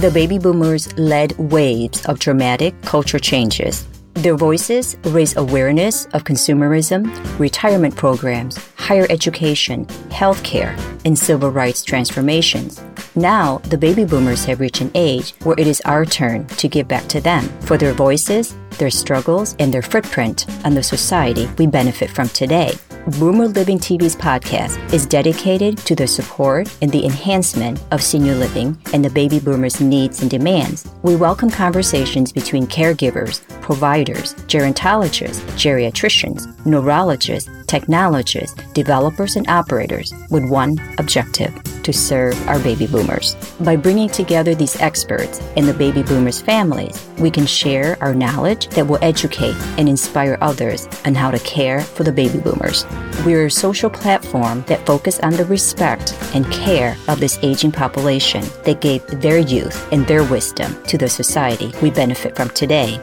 The baby boomers led waves of dramatic culture changes. Their voices raise awareness of consumerism, retirement programs, higher education, healthcare, and civil rights transformations. Now, the baby boomers have reached an age where it is our turn to give back to them for their voices, their struggles, and their footprint on the society we benefit from today. Boomer Living TV's podcast is dedicated to the support and the enhancement of senior living and the baby boomers' needs and demands. We welcome conversations between caregivers, providers, gerontologists, geriatricians, neurologists, technologists, developers, and operators with one objective: to serve our baby boomers. By bringing together these experts and the baby boomers' families, we can share our knowledge that will educate and inspire others on how to care for the baby boomers. We're a social platform that focuses on the respect and care of this aging population that gave their youth and their wisdom to the society we benefit from today.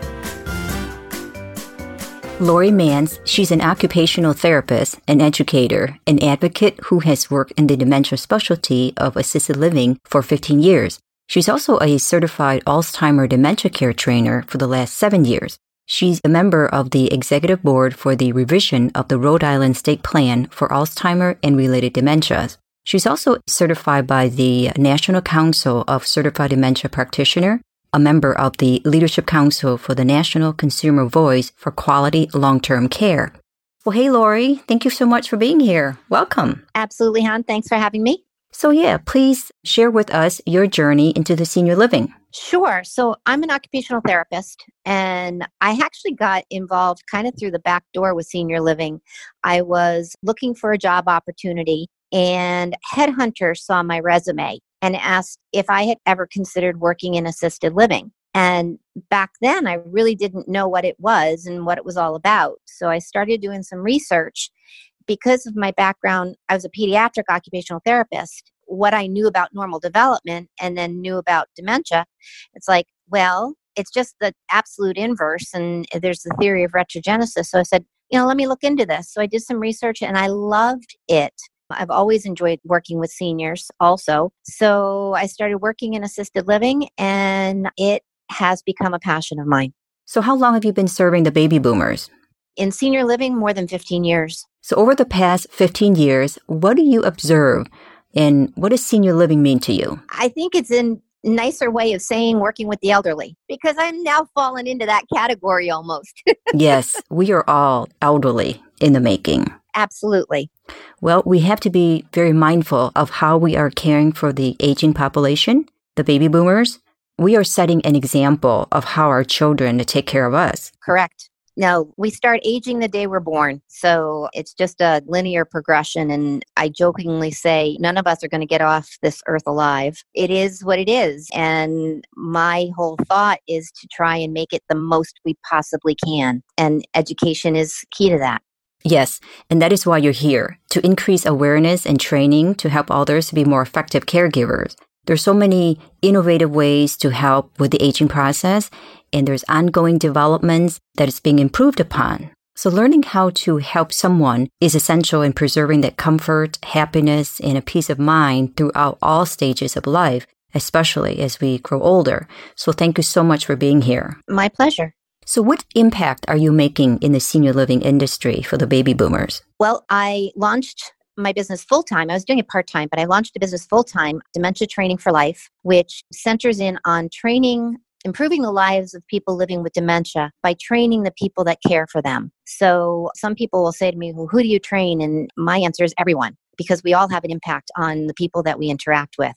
Lori Mance, she's an occupational therapist, an educator, an advocate who has worked in the dementia specialty of assisted living for 15 years. She's also a certified Alzheimer dementia care trainer for the last 7 years. She's a member of the executive board for the revision of the Rhode Island State Plan for Alzheimer and related dementias. She's also certified by the National Council of Certified Dementia Practitioners, a member of the Leadership Council for the National Consumer Voice for Quality Long-Term Care. Well, hey, Lori, thank you so much for being here. Welcome. Absolutely, Han. Thanks for having me. So please share with us your journey into the senior living. Sure. So I'm an occupational therapist, and I actually got involved kind of through the back door with senior living. I was looking for a job opportunity, and Headhunter saw my resume and asked if I had ever considered working in assisted living. And back then, I really didn't know what it was and what it was all about. So I started doing some research. Because of my background, I was a pediatric occupational therapist. What I knew about normal development and then knew about dementia, it's like, well, it's just the absolute inverse. And there's the theory of retrogenesis. So I said, let me look into this. So I did some research and I loved it. I've always enjoyed working with seniors also. So I started working in assisted living, and it has become a passion of mine. So how long have you been serving the baby boomers? In senior living, more than 15 years. So over the past 15 years, what do you observe, and what does senior living mean to you? I think it's a nicer way of saying working with the elderly, because I'm now fallen into that category almost. Yes, we are all elderly in the making. Absolutely. Well, we have to be very mindful of how we are caring for the aging population, the baby boomers. We are setting an example of how our children take care of us. Correct. No, we start aging the day we're born. So it's just a linear progression. And I jokingly say, none of us are going to get off this earth alive. It is what it is. And my whole thought is to try and make it the most we possibly can. And education is key to that. Yes, and that is why you're here, to increase awareness and training to help others to be more effective caregivers. There's so many innovative ways to help with the aging process, and there's ongoing developments that is being improved upon. So learning how to help someone is essential in preserving that comfort, happiness, and a peace of mind throughout all stages of life, especially as we grow older. So thank you so much for being here. My pleasure. So what impact are you making in the senior living industry for the baby boomers? Well, I launched my business full-time. I was doing it part-time, but I launched a business full-time, Dementia Training for Life, which centers in on training, improving the lives of people living with dementia by training the people that care for them. So some people will say to me, well, who do you train? And my answer is everyone, because we all have an impact on the people that we interact with.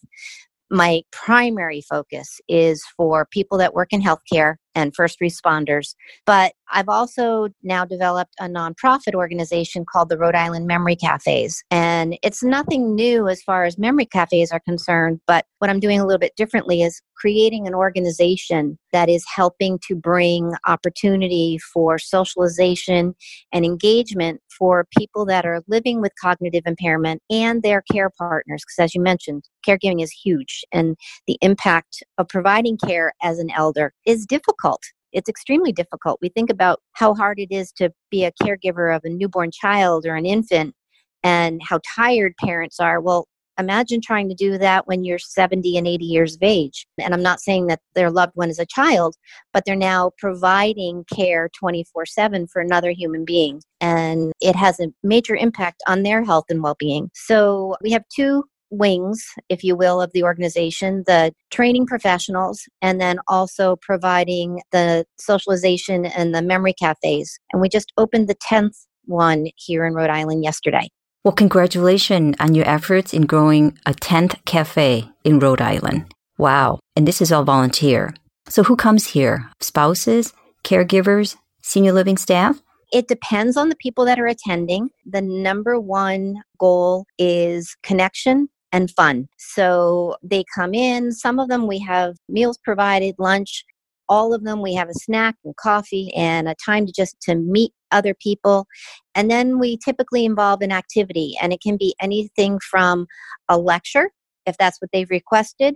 My primary focus is for people that work in healthcare and first responders. But I've also now developed a nonprofit organization called the Rhode Island Memory Cafes. And it's nothing new as far as memory cafes are concerned, but what I'm doing a little bit differently is creating an organization that is helping to bring opportunity for socialization and engagement for people that are living with cognitive impairment and their care partners. Because as you mentioned, caregiving is huge, and the impact of providing care as an elder is difficult. It's extremely difficult. We think about how hard it is to be a caregiver of a newborn child or an infant and how tired parents are. Well, Imagine trying to do that when you're 70 and 80 years of age. And I'm not saying that their loved one is a child, but they're now providing care 24/7 for another human being. And it has a major impact on their health and well-being. So we have two wings, if you will, of the organization, the training professionals, and then also providing the socialization and the memory cafes. And we just opened the 10th one here in Rhode Island yesterday. Well, congratulations on your efforts in growing a 10th cafe in Rhode Island. Wow. And this is all volunteer. So who comes here? Spouses, caregivers, senior living staff? It depends on the people that are attending. The number one goal is connection and fun. So they come in, some of them we have meals provided, lunch, all of them we have a snack and coffee and a time to meet other people. And then we typically involve an activity, and it can be anything from a lecture, if that's what they've requested,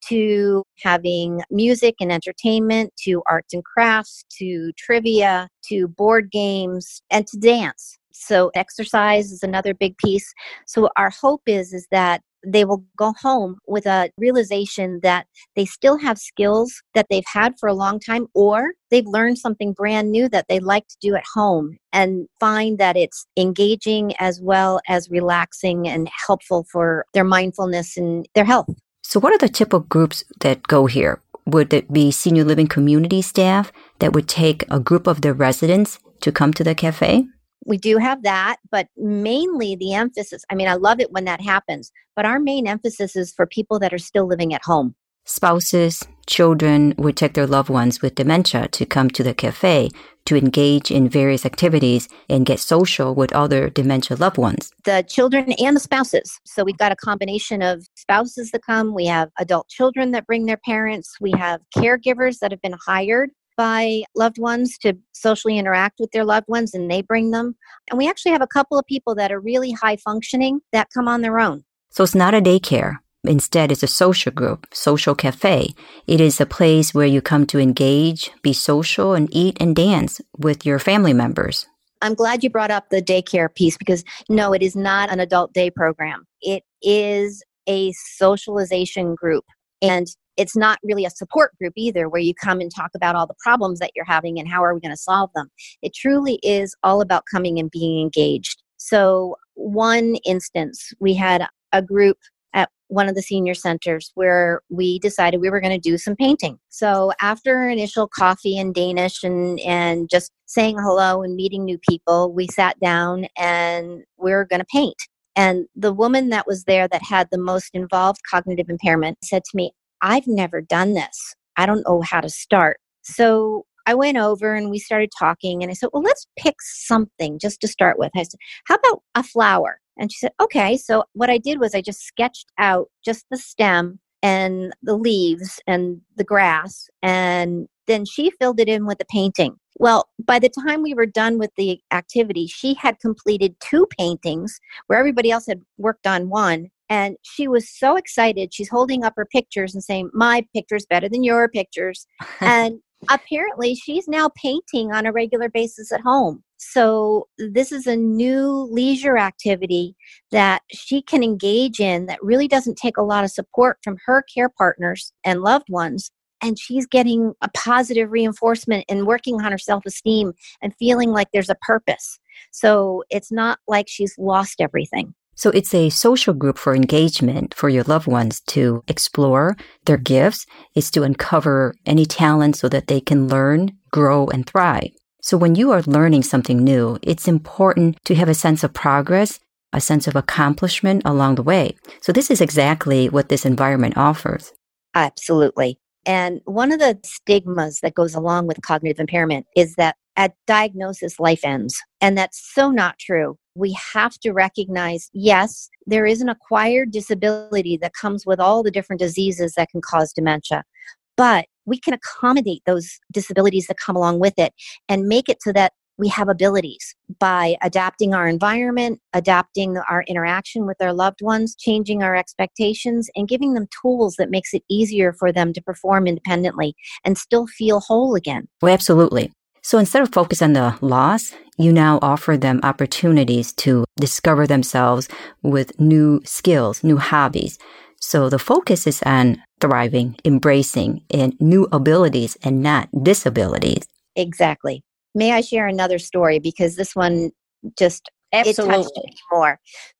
to having music and entertainment, to arts and crafts, to trivia, to board games, and to dance. So exercise is another big piece. So our hope is that they will go home with a realization that they still have skills that they've had for a long time, or they've learned something brand new that they like to do at home, and find that it's engaging as well as relaxing and helpful for their mindfulness and their health. So what are the typical groups that go here? Would it be senior living community staff that would take a group of their residents to come to the cafe? We do have that, but mainly the emphasis, I love it when that happens, but our main emphasis is for people that are still living at home. Spouses, children would take their loved ones with dementia to come to the cafe to engage in various activities and get social with other dementia loved ones. The children and the spouses. So we've got a combination of spouses that come. We have adult children that bring their parents. We have caregivers that have been hired by loved ones to socially interact with their loved ones, and they bring them. And we actually have a couple of people that are really high functioning that come on their own. So it's not a daycare. Instead, it's a social group, social cafe. It is a place where you come to engage, be social, and eat and dance with your family members. I'm glad you brought up the daycare piece, because no, it is not an adult day program. It is a socialization group. And it's not really a support group either, where you come and talk about all the problems that you're having and how are we going to solve them. It truly is all about coming and being engaged. So one instance, we had a group at one of the senior centers where we decided we were going to do some painting. So after initial coffee and Danish and just saying hello and meeting new people, we sat down and we were going to paint. And the woman that was there that had the most involved cognitive impairment said to me, "I've never done this. I don't know how to start." So I went over and we started talking, and I said, well, let's pick something just to start with. I said, how about a flower? And she said, okay. So what I did was I just sketched out just the stem and the leaves and the grass, and then she filled it in with the painting. Well, by the time we were done with the activity, she had completed 2 paintings where everybody else had worked on one. And she was so excited. She's holding up her pictures and saying, my picture's better than your pictures. And apparently she's now painting on a regular basis at home. So this is a new leisure activity that she can engage in that really doesn't take a lot of support from her care partners and loved ones. And she's getting a positive reinforcement and working on her self-esteem and feeling like there's a purpose. So it's not like she's lost everything. So it's a social group for engagement for your loved ones to explore their gifts. It's to uncover any talent so that they can learn, grow, and thrive. So when you are learning something new, it's important to have a sense of progress, a sense of accomplishment along the way. So this is exactly what this environment offers. Absolutely. And one of the stigmas that goes along with cognitive impairment is that at diagnosis, life ends. And that's so not true. We have to recognize, yes, there is an acquired disability that comes with all the different diseases that can cause dementia, but we can accommodate those disabilities that come along with it and make it so that we have abilities by adapting our environment, adapting our interaction with our loved ones, changing our expectations, and giving them tools that makes it easier for them to perform independently and still feel whole again. Well, absolutely. So instead of focus on the loss, you now offer them opportunities to discover themselves with new skills, new hobbies. So the focus is on thriving, embracing, and new abilities and not disabilities. Exactly. May I share another story? Because this one just, it touched me more.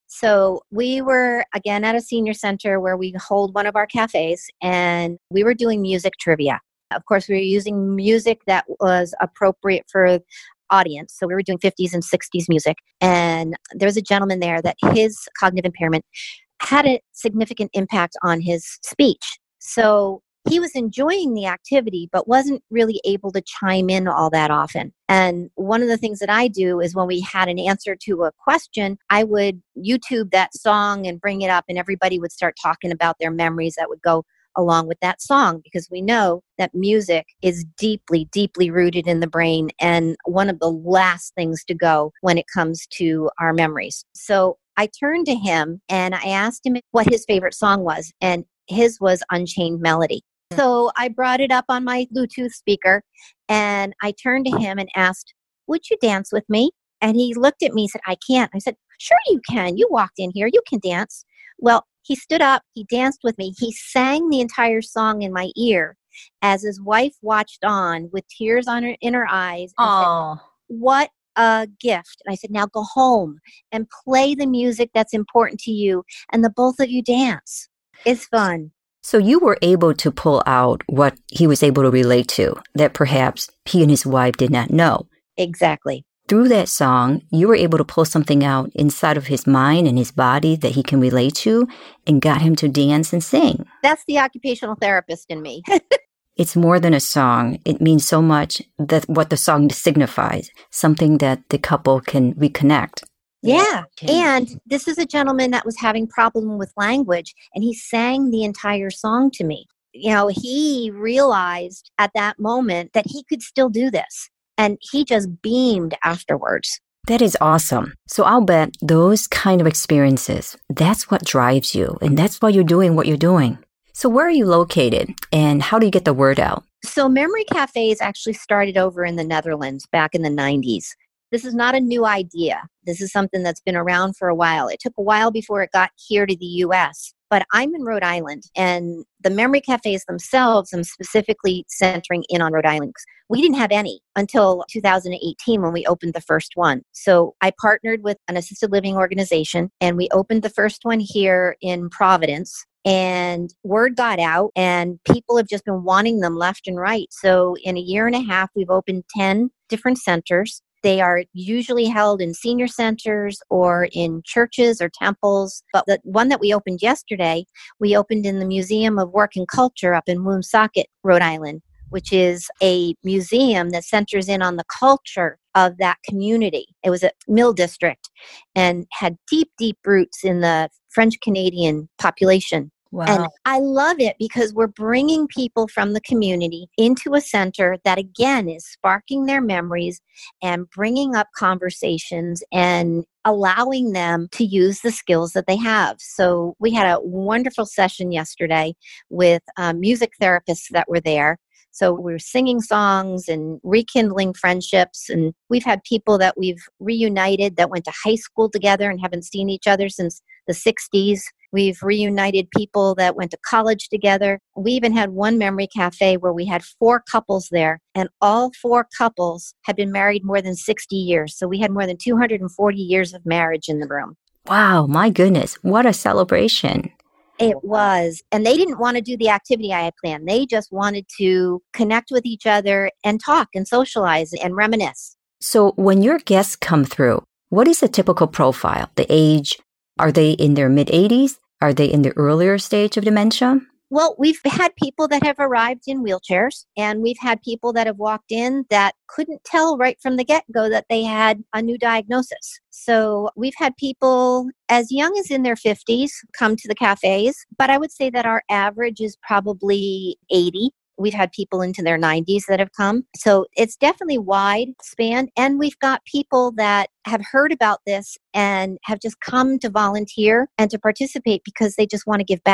So we were, again, at a senior center where we hold one of our cafes, and we were doing music trivia. Of course, we were using music that was appropriate for audience. So we were doing 50s and 60s music. And there was a gentleman there that his cognitive impairment had a significant impact on his speech. So he was enjoying the activity, but wasn't really able to chime in all that often. And one of the things that I do is when we had an answer to a question, I would YouTube that song and bring it up, and everybody would start talking about their memories that would go along with that song, because we know that music is deeply, deeply rooted in the brain and one of the last things to go when it comes to our memories. So I turned to him and I asked him what his favorite song was, and his was Unchained Melody. So I brought it up on my Bluetooth speaker and I turned to him and asked, "Would you dance with me?" And he looked at me and said, "I can't." I said, "Sure you can. You walked in here. You can dance." Well, he stood up, he danced with me, he sang the entire song in my ear as his wife watched on with tears in her eyes and said, "What a gift." And I said, "Now go home and play the music that's important to you, and the both of you dance. It's fun." So you were able to pull out what he was able to relate to that perhaps he and his wife did not know. Exactly. Through that song, you were able to pull something out inside of his mind and his body that he can relate to and got him to dance and sing. That's the occupational therapist in me. It's more than a song. It means so much that what the song signifies, something that the couple can reconnect. Yeah. And this is a gentleman that was having problem with language, and he sang the entire song to me. You know, he realized at that moment that he could still do this. And he just beamed afterwards. That is awesome. So I'll bet those kind of experiences, that's what drives you. And that's why you're doing what you're doing. So where are you located and how do you get the word out? So Memory Cafes actually started over in the Netherlands back in the 90s. This is not a new idea. This is something that's been around for a while. It took a while before it got here to the U.S., but I'm in Rhode Island, and the memory cafes themselves, I'm specifically centering in on Rhode Island. We didn't have any until 2018 when we opened the first one. So I partnered with an assisted living organization, and we opened the first one here in Providence. And word got out, and people have just been wanting them left and right. So in a year and a half, we've opened 10 different centers. They are usually held in senior centers or in churches or temples. But the one that we opened yesterday, we opened in the Museum of Work and Culture up in Woonsocket, Rhode Island, which is a museum that centers in on the culture of that community. It was a mill district and had deep, deep roots in the French Canadian population. Wow. And I love it because we're bringing people from the community into a center that, again, is sparking their memories and bringing up conversations and allowing them to use the skills that they have. So we had a wonderful session yesterday with music therapists that were there. So we were singing songs and rekindling friendships. And we've had people that we've reunited that went to high school together and haven't seen each other since the 60s. We've reunited people that went to college together. We even had one memory cafe where we had 4 couples there, and all 4 couples had been married more than 60 years. So we had more than 240 years of marriage in the room. Wow, my goodness. What a celebration. It was. And they didn't want to do the activity I had planned. They just wanted to connect with each other and talk and socialize and reminisce. So when your guests come through, what is a typical profile? The age? Are they in their mid-80s? Are they in the earlier stage of dementia? Well, we've had people that have arrived in wheelchairs, and we've had people that have walked in that couldn't tell right from the get-go that they had a new diagnosis. So we've had people as young as in their 50s come to the cafes, but I would say that our average is probably 80. We've had people into their 90s that have come. So it's definitely wide span. And we've got people that have heard about this and have just come to volunteer and to participate because they just want to give back.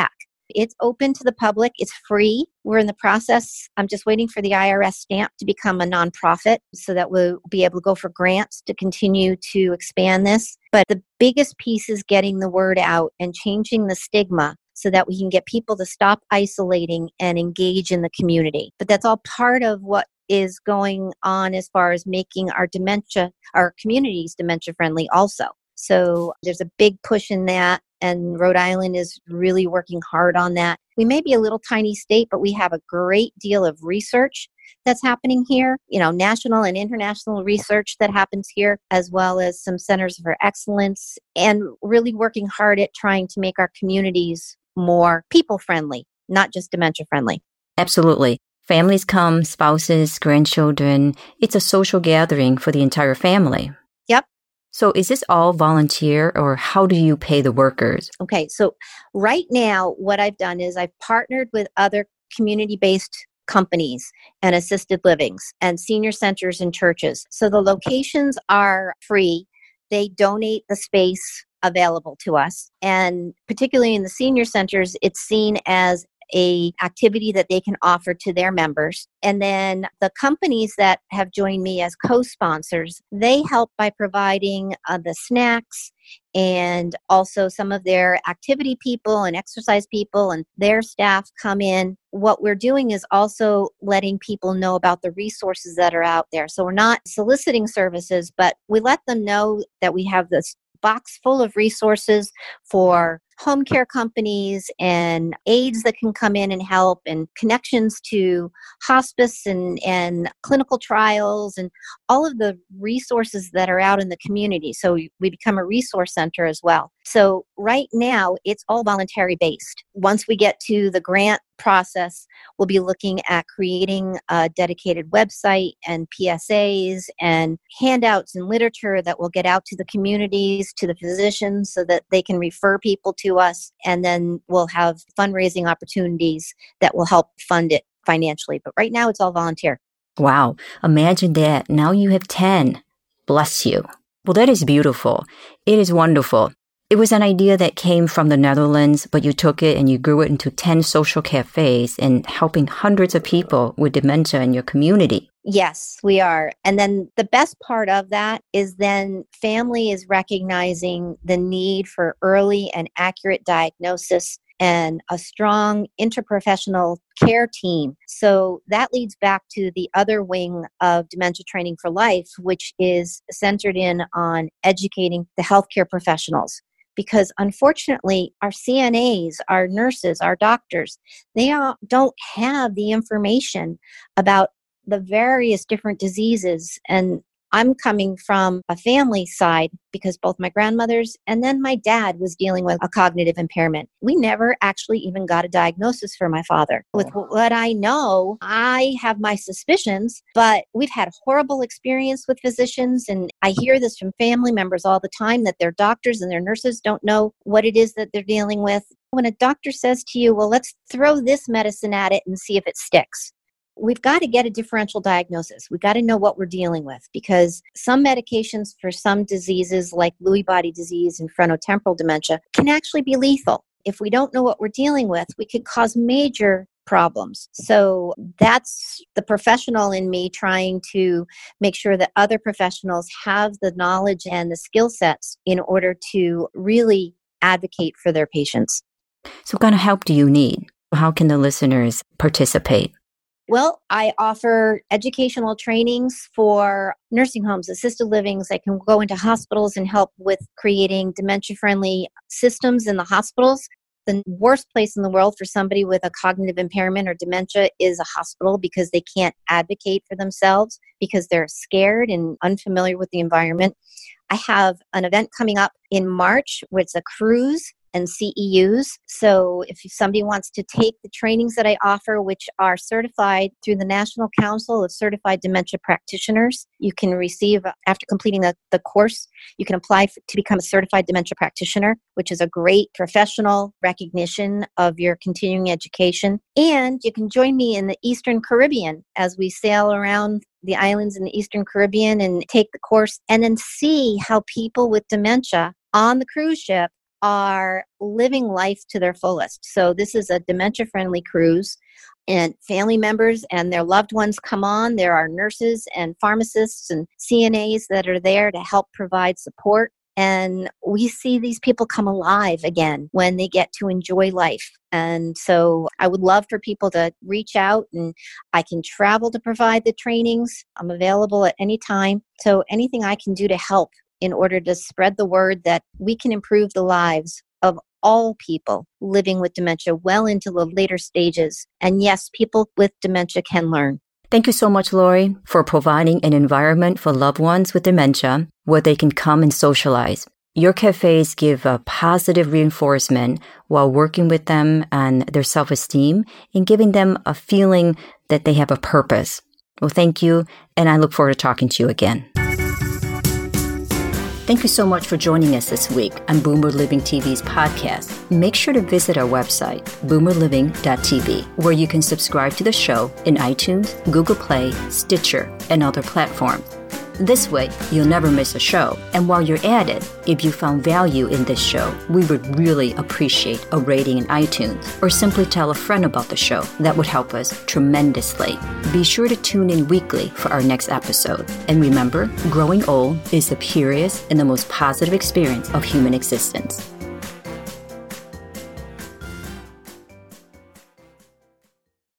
It's open to the public. It's free. We're in the process. I'm just waiting for the IRS stamp to become a nonprofit so that we'll be able to go for grants to continue to expand this. But the biggest piece is getting the word out and changing the stigma so that we can get people to stop isolating and engage in the community. But that's all part of what is going on as far as making our communities dementia friendly also. So there's a big push in that, and Rhode Island is really working hard on that. We may be a little tiny state, but we have a great deal of research that's happening here, national and international research that happens here, as well as some centers for excellence, and really working hard at trying to make our communities more people friendly, not just dementia friendly. Absolutely. Families come, spouses, grandchildren. It's a social gathering for the entire family. Yep. So is this all volunteer, or how do you pay the workers? Okay, so right now what I've done is I've partnered with other community-based companies and assisted livings and senior centers and churches. So the locations are free. They donate the space available to us. And particularly in the senior centers, it's seen as a activity that they can offer to their members. And then the companies that have joined me as co-sponsors, they help by providing the snacks and also some of their activity people and exercise people and their staff come in. What we're doing is also letting people know about the resources that are out there. So we're not soliciting services, but we let them know that we have this box full of resources for home care companies and aides that can come in and help, and connections to hospice and clinical trials and all of the resources that are out in the community. So we become a resource center as well. So right now, it's all voluntary based. Once we get to the grant process, we'll be looking at creating a dedicated website and PSAs and handouts and literature that will get out to the communities, to the physicians, so that they can refer people to us. And then we'll have fundraising opportunities that will help fund it financially. But right now, it's all volunteer. Wow. Imagine that. Now you have 10. Bless you. Well, that is beautiful. It is wonderful. It was an idea that came from the Netherlands, but you took it and you grew it into 10 social cafes and helping hundreds of people with dementia in your community. Yes, we are. And then the best part of that is then family is recognizing the need for early and accurate diagnosis and a strong interprofessional care team. So that leads back to the other wing of Dementia Training for Life, which is centered in on educating the healthcare professionals. Because unfortunately, our CNAs, our nurses, our doctors, they don't have the information about the various different diseases. And I'm coming from a family side because both my grandmothers and then my dad was dealing with a cognitive impairment. We never actually even got a diagnosis for my father. With what I know, I have my suspicions, but we've had horrible experience with physicians. And I hear this from family members all the time that their doctors and their nurses don't know what it is that they're dealing with. When a doctor says to you, well, let's throw this medicine at it and see if it sticks. We've got to get a differential diagnosis. We've got to know what we're dealing with, because some medications for some diseases like Lewy body disease and frontotemporal dementia can actually be lethal. If we don't know what we're dealing with, we could cause major problems. So that's the professional in me trying to make sure that other professionals have the knowledge and the skill sets in order to really advocate for their patients. So what kind of help do you need? How can the listeners participate? Well, I offer educational trainings for nursing homes, assisted livings. I can go into hospitals and help with creating dementia-friendly systems in the hospitals. The worst place in the world for somebody with a cognitive impairment or dementia is a hospital, because they can't advocate for themselves because they're scared and unfamiliar with the environment. I have an event coming up in March where it's a cruise and CEUs. So if somebody wants to take the trainings that I offer, which are certified through the National Council of Certified Dementia Practitioners, you can receive, after completing the course, you can apply to become a certified dementia practitioner, which is a great professional recognition of your continuing education. And you can join me in the Eastern Caribbean as we sail around the islands in the Eastern Caribbean and take the course, and then see how people with dementia on the cruise ship are living life to their fullest. So this is a dementia-friendly cruise, and family members and their loved ones come on. There are nurses and pharmacists and CNAs that are there to help provide support. And we see these people come alive again when they get to enjoy life. And so I would love for people to reach out, and I can travel to provide the trainings. I'm available at any time. So anything I can do to help in order to spread the word that we can improve the lives of all people living with dementia well into the later stages. And yes, people with dementia can learn. Thank you so much, Lori, for providing an environment for loved ones with dementia where they can come and socialize. Your cafes give a positive reinforcement while working with them and their self-esteem and giving them a feeling that they have a purpose. Well, thank you, and I look forward to talking to you again. Thank you so much for joining us this week on Boomer Living TV's podcast. Make sure to visit our website, boomerliving.tv, where you can subscribe to the show in iTunes, Google Play, Stitcher, and other platforms. This way, you'll never miss a show. And while you're at it, if you found value in this show, we would really appreciate a rating in iTunes, or simply tell a friend about the show. That would help us tremendously. Be sure to tune in weekly for our next episode. And remember, growing old is the purest and the most positive experience of human existence.